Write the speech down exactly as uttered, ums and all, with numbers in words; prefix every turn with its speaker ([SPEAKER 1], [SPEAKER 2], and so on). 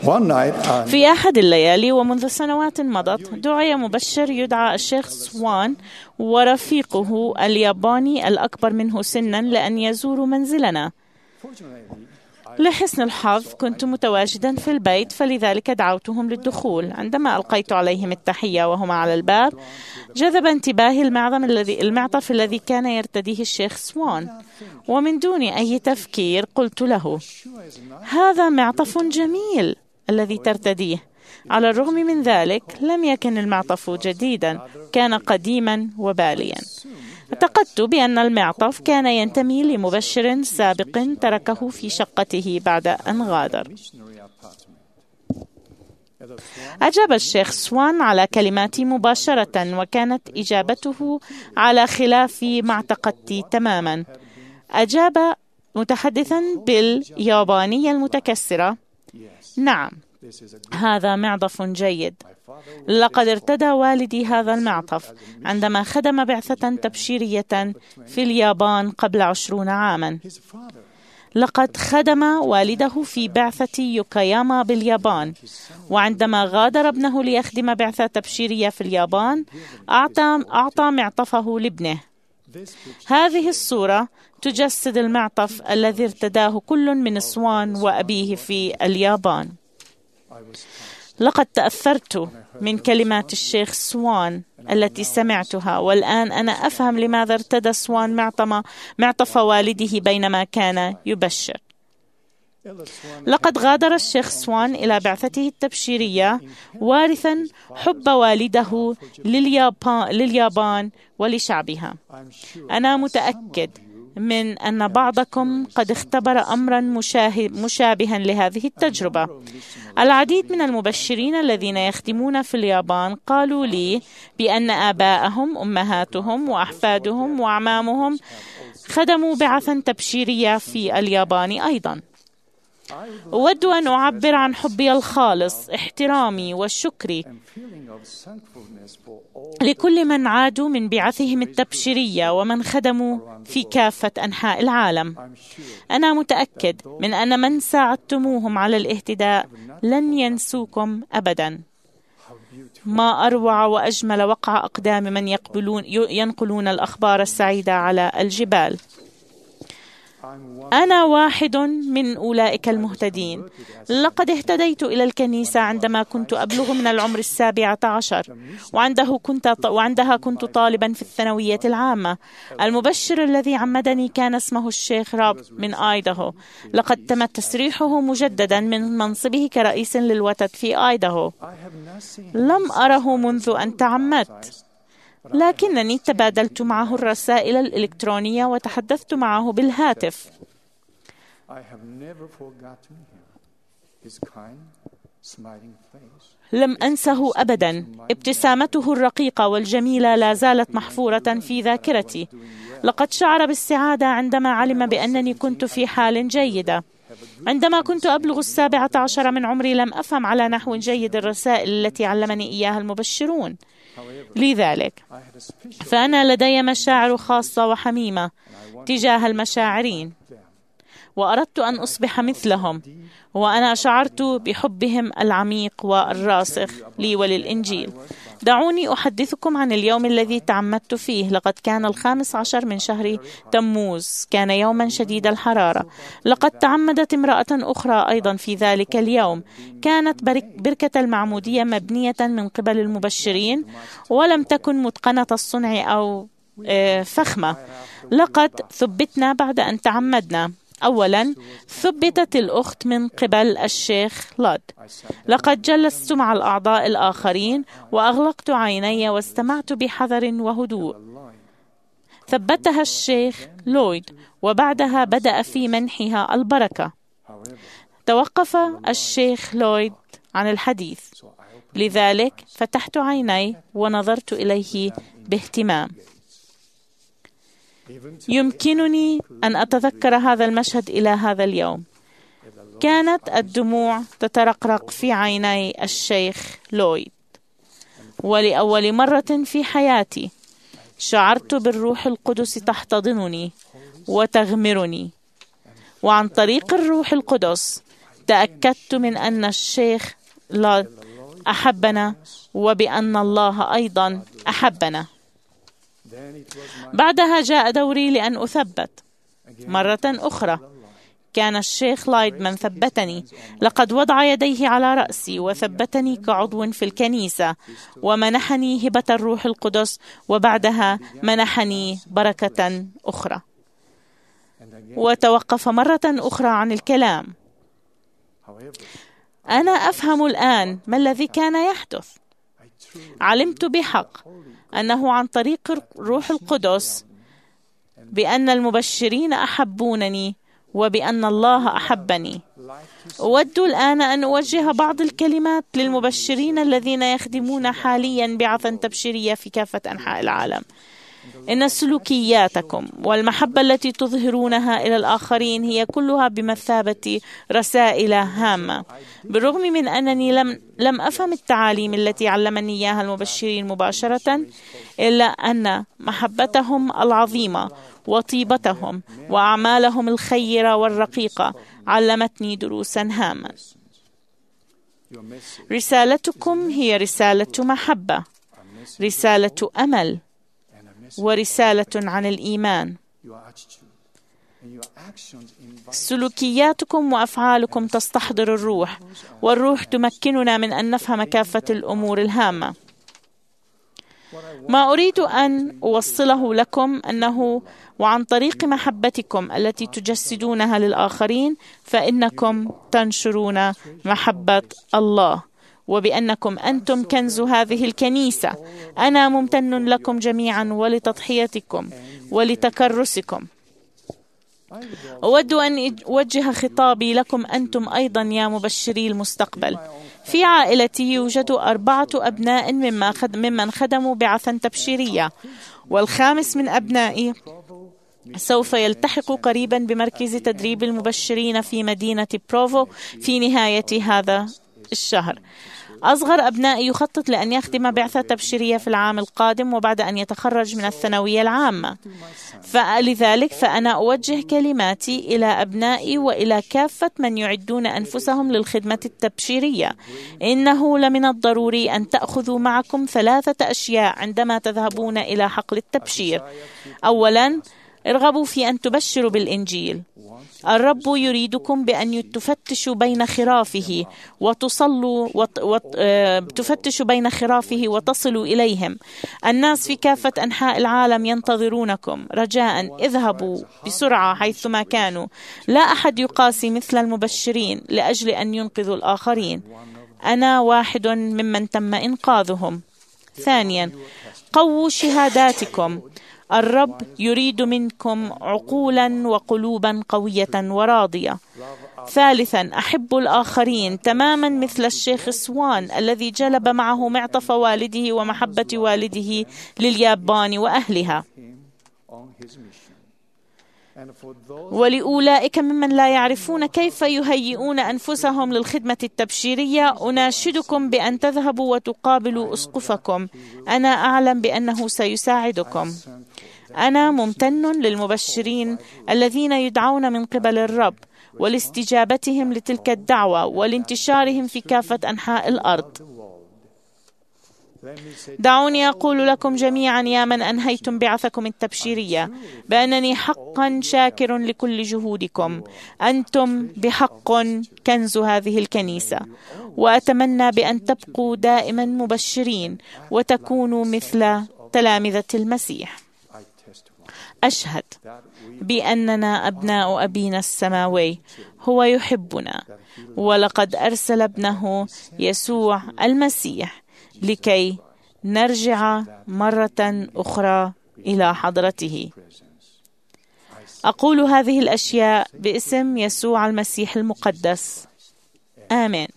[SPEAKER 1] في أحد الليالي ومنذ سنوات مضت، دعي مبشر يدعى الشيخ سوان ورفيقه الياباني الأكبر منه سنا لأن يزوروا منزلنا. لحسن الحظ كنت متواجدا في البيت، فلذلك دعوتهم للدخول. عندما ألقيت عليهم التحية وهما على الباب، جذب انتباهي المعظم الذي المعطف الذي كان يرتديه الشيخ سوان، ومن دون أي تفكير قلت له: هذا معطف جميل الذي ترتديه. على الرغم من ذلك لم يكن المعطف جديدا، كان قديما وباليا. اعتقدت بأن المعطف كان ينتمي لمبشر سابق تركه في شقته بعد أن غادر. أجاب الشيخ سوان على كلماتي مباشرة، وكانت إجابته على خلاف ما اعتقدت تماما. أجاب متحدثا باليابانية المتكسرة: نعم، هذا معطف جيد. لقد ارتدى والدي هذا المعطف عندما خدم بعثة تبشيرية في اليابان قبل عشرون عاما. لقد خدم والده في بعثة يوكوياما باليابان، وعندما غادر ابنه ليخدم بعثة تبشيرية في اليابان أعطى, أعطى معطفه لابنه. هذه الصورة تجسد المعطف الذي ارتداه كل من سوان وأبيه في اليابان. لقد تأثرت من كلمات الشيخ سوان التي سمعتها، والآن أنا أفهم لماذا ارتدى سوان معطف والده بينما كان يبشر. لقد غادر الشيخ سوان إلى بعثته التبشيرية وارثا حب والده لليابان, لليابان ولشعبها. أنا متأكد من أن بعضكم قد اختبر أمرا مشابها لهذه التجربة. العديد من المبشرين الذين يخدمون في اليابان قالوا لي بأن آباءهم، أمهاتهم وأحفادهم وأعمامهم خدموا بعثا تبشيرية في اليابان أيضا. أود أن أعبر عن حبي الخالص، احترامي وشكري لكل من عادوا من بعثهم التبشيرية ومن خدموا في كافة أنحاء العالم. أنا متأكد من أن من ساعدتموهم على الاهتداء لن ينسوكم أبدا. ما أروع وأجمل وقع أقدام من يقبلون ينقلون الأخبار السعيدة على الجبال. أنا واحد من أولئك المهتدين. لقد اهتديت إلى الكنيسة عندما كنت أبلغ من العمر السابعة عشر، وعنده كنت وعندها كنت طالبا في الثانوية العامة. المبشر الذي عمدني كان اسمه الشيخ راب من آيداهو. لقد تم تسريحه مجددا من منصبه كرئيس للوتد في آيداهو. لم أره منذ أن تعمدت، لكنني تبادلت معه الرسائل الإلكترونية وتحدثت معه بالهاتف. لم أنسه أبدا. ابتسامته الرقيقة والجميلة لا زالت محفورة في ذاكرتي. لقد شعر بالسعادة عندما علم بأنني كنت في حال جيدة. عندما كنت أبلغ السابعة عشر من عمري لم أفهم على نحو جيد الرسائل التي علمني إياها المبشرون. لذلك فأنا لدي مشاعر خاصة وحميمة تجاه المشاعرين، وأردت أن أصبح مثلهم، وأنا شعرت بحبهم العميق والراسخ لي وللإنجيل. دعوني أحدثكم عن اليوم الذي تعمدت فيه. لقد كان الخامس عشر من شهر تموز، كان يوما شديد الحرارة. لقد تعمدت امرأة أخرى أيضا في ذلك اليوم. كانت بركة المعمودية مبنية من قبل المبشرين، ولم تكن متقنة الصنع أو فخمة. لقد ثبتنا بعد أن تعمدنا. أولا، ثبتت الأخت من قبل الشيخ لود. لقد جلست مع الأعضاء الآخرين وأغلقت عيني واستمعت بحذر وهدوء. ثبتها الشيخ لويد، وبعدها بدأ في منحها البركة. توقف الشيخ لويد عن الحديث، لذلك فتحت عيني ونظرت إليه باهتمام. يمكنني أن أتذكر هذا المشهد إلى هذا اليوم. كانت الدموع تترقرق في عيني الشيخ لويد، ولأول مرة في حياتي شعرت بالروح القدس تحتضنني وتغمرني، وعن طريق الروح القدس تأكدت من أن الشيخ لايد أحبنا وبأن الله أيضا أحبنا. بعدها جاء دوري لأن أثبت مرة أخرى. كان الشيخ لايد من ثبتني. لقد وضع يديه على رأسي وثبتني كعضو في الكنيسة ومنحني هبة الروح القدس، وبعدها منحني بركة أخرى. وتوقف مرة أخرى عن الكلام. أنا أفهم الآن ما الذي كان يحدث. علمت بحق أنه عن طريق الروح القدس بأن المبشرين أحبونني وبأن الله أحبني. أود الآن أن أوجه بعض الكلمات للمبشرين الذين يخدمون حاليا بعثا تبشيرية في كافة أنحاء العالم. إن سلوكياتكم والمحبة التي تظهرونها إلى الآخرين هي كلها بمثابة رسائل هامة. بالرغم من أنني لم لم أفهم التعاليم التي علمني إياها المبشرين مباشرة، إلا أن محبتهم العظيمة وطيبتهم وأعمالهم الخيرة والرقيقة علمتني دروسا هامة. رسالتكم هي رسالة محبة، رسالة أمل، ورسالة عن الإيمان. سلوكياتكم وأفعالكم تستحضر الروح، والروح تمكننا من أن نفهم كافة الأمور الهامة. ما أريد أن أوصله لكم أنه وعن طريق محبتكم التي تجسدونها للآخرين فإنكم تنشرون محبة الله، وبأنكم أنتم كنز هذه الكنيسة. أنا ممتن لكم جميعا ولتضحيتكم ولتكرسكم. أود أن أوجه خطابي لكم أنتم أيضا يا مبشري المستقبل. في عائلتي يوجد أربعة أبناء ممن خدموا بعثا تبشيرية، والخامس من أبنائي سوف يلتحق قريبا بمركز تدريب المبشرين في مدينة بروفو في نهاية هذا الشهر. أصغر أبنائي يخطط لأن يخدم بعثة تبشيرية في العام القادم وبعد أن يتخرج من الثانوية العامة. فلذلك فأنا أوجه كلماتي إلى أبنائي وإلى كافة من يعدون أنفسهم للخدمة التبشيرية. إنه لمن الضروري أن تأخذوا معكم ثلاثة أشياء عندما تذهبون إلى حقل التبشير. أولا، ارغبوا في أن تبشروا بالإنجيل. الرب يريدكم بأن تفتشوا بين خرافه وتصلوا وت... وت... تفتشوا بين خرافه وتصلوا إليهم. الناس في كافة أنحاء العالم ينتظرونكم. رجاء اذهبوا بسرعة حيثما كانوا. لا أحد يقاسي مثل المبشرين لأجل أن ينقذوا الآخرين. أنا واحد ممن تم إنقاذهم. ثانيا، قووا شهاداتكم. الرب يريد منكم عقولا وقلوبا قوية وراضية. ثالثا، أحبوا الآخرين تماما مثل الشيخ سوان الذي جلب معه معطف والده ومحبة والده لليابان وأهلها. ولأولئك ممن لا يعرفون كيف يهيئون أنفسهم للخدمة التبشيرية، أناشدكم بأن تذهبوا وتقابلوا أسقفكم. أنا أعلم بأنه سيساعدكم. أنا ممتن للمبشرين الذين يدعون من قبل الرب ولاستجابتهم لتلك الدعوة ولانتشارهم في كافة أنحاء الأرض. دعوني أقول لكم جميعا يا من أنهيتم بعثكم التبشيرية بأنني حقا شاكر لكل جهودكم. أنتم بحق كنز هذه الكنيسة، وأتمنى بأن تبقوا دائما مبشرين وتكونوا مثل تلامذة المسيح. أشهد بأننا أبناء أبينا السماوي، هو يحبنا، ولقد أرسل ابنه يسوع المسيح لكي نرجع مرة أخرى إلى حضرته. أقول هذه الأشياء باسم يسوع المسيح المقدس. آمين.